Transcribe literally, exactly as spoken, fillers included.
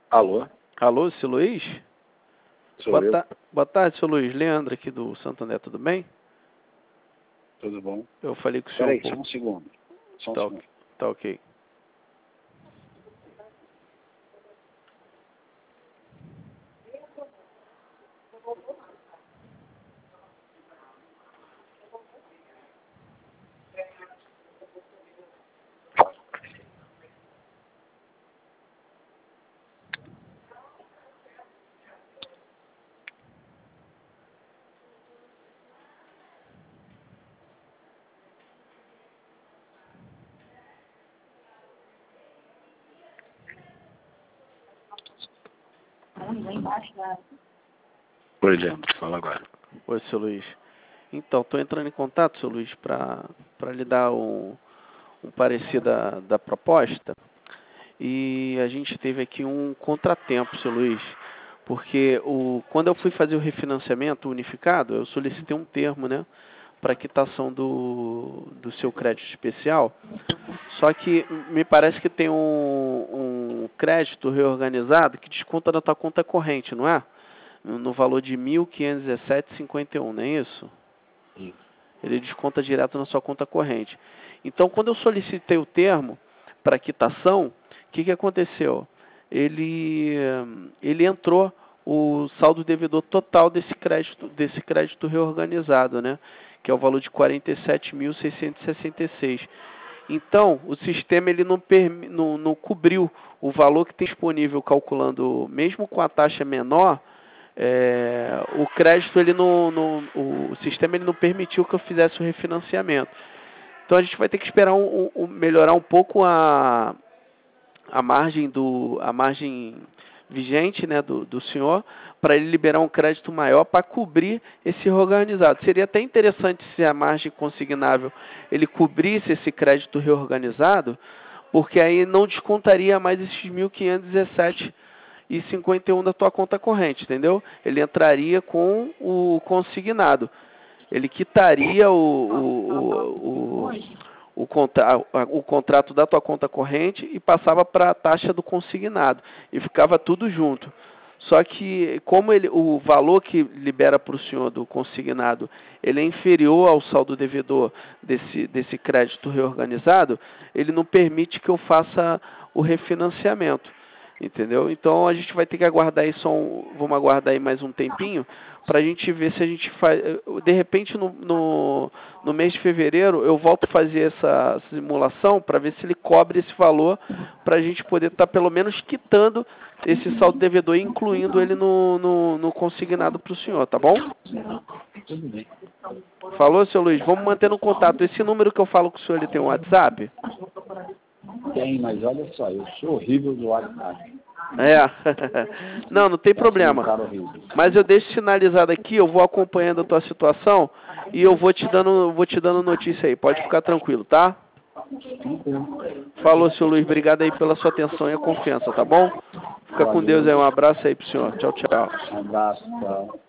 Alô? Alô, seu Luiz? Sou Boa, eu. ta boa tarde, seu Luiz. Leandro aqui do Santander, tudo bem? Tudo bom? Eu falei com o senhor... Peraí, um só um segundo. Só um tá, segundo. tá ok. Oi, Leandro, fala agora. Oi, seu Luiz. Então, estou entrando em contato, seu Luiz, para para lhe dar um, um parecer da, da proposta. E a gente teve aqui um contratempo, seu Luiz, porque o, quando eu fui fazer o refinanciamento unificado, eu solicitei um termo, né, para quitação do, do seu crédito especial. Só que me parece que tem um, um crédito reorganizado que desconta da tua conta corrente, não é? No valor de mil quinhentos e dezessete vírgula cinquenta e um, não é isso? Isso. Ele desconta direto na sua conta corrente. Então, quando eu solicitei o termo para quitação, o que, que aconteceu? Ele, ele entrou o saldo devedor total desse crédito, desse crédito reorganizado, né? Que é o valor de quarenta e sete mil seiscentos e sessenta e seis. Então, o sistema ele não, permi, não, não cobriu o valor que tem disponível calculando, mesmo com a taxa menor, é, o crédito, ele não, não, o sistema ele não permitiu que eu fizesse o refinanciamento. Então, a gente vai ter que esperar um, um, melhorar um pouco a, a, margem, do, a margem vigente, né, do, do senhor, para ele liberar um crédito maior para cobrir esse reorganizado. Seria até interessante se a margem consignável ele cobrisse esse crédito reorganizado, porque aí não descontaria mais esses mil quinhentos e dezessete e cinquenta e um da tua conta corrente, entendeu? Ele entraria com o consignado. Ele quitaria o, o, o, o, o, contra, o contrato da tua conta corrente e passava para a taxa do consignado. E ficava tudo junto. Só que, como ele, o valor que libera para o senhor do consignado, ele é inferior ao saldo devedor desse, desse crédito reorganizado, ele não permite que eu faça o refinanciamento. Entendeu? Então a gente vai ter que aguardar aí só um, vamos aguardar aí mais um tempinho para a gente ver se a gente faz. De repente no, no, no mês de fevereiro eu volto a fazer essa simulação para ver se ele cobre esse valor para a gente poder estar tá pelo menos quitando esse saldo devedor e incluindo ele no, no, no consignado para o senhor, tá bom? Tudo bem. Falou, seu Luiz? Vamos manter no contato. Esse número que eu falo com o senhor, ele tem um WhatsApp? Tem, mas olha só, eu sou horrível do WhatsApp. É. Não, não tem problema. Mas eu deixo sinalizado aqui, eu vou acompanhando a tua situação e eu vou te dando, vou te dando notícia aí. Pode ficar tranquilo, tá? Falou, seu Luiz. Obrigado aí pela sua atenção e a confiança, tá bom? Fica com Deus aí. Um abraço aí pro senhor. Tchau, tchau. Um abraço, tchau.